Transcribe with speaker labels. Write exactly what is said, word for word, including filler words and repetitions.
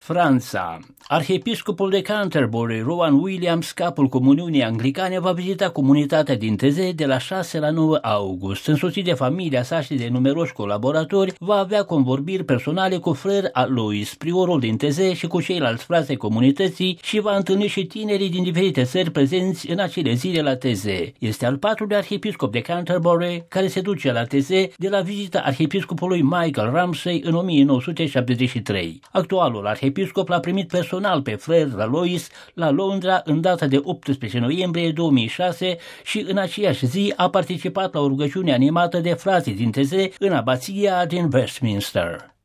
Speaker 1: Franța. Arhiepiscopul de Canterbury, Rowan Williams, capul comuniunii anglicane, va vizita comunitatea din Taizé de la șase la nouă august. Însoțit de familia sa și de numeroși colaboratori, va avea convorbiri personale cu Frère Alois, priorul din Taizé, și cu ceilalți frați ai comunității, și va întâlni și tinerii din diferite țări prezenți în acele zile la Taizé. Este al patrulea arhiepiscop de Canterbury care se duce la Taizé de la vizita arhiepiscopului Michael Ramsay în o mie nouă sute șaptezeci și trei. Actualul arhiepiscop l-a primit personal pe Frère Alois la Londra în data de optsprezece noiembrie două mii șase și în aceeași zi a participat la o rugăciune animată de frații din Taizé în abația din Westminster.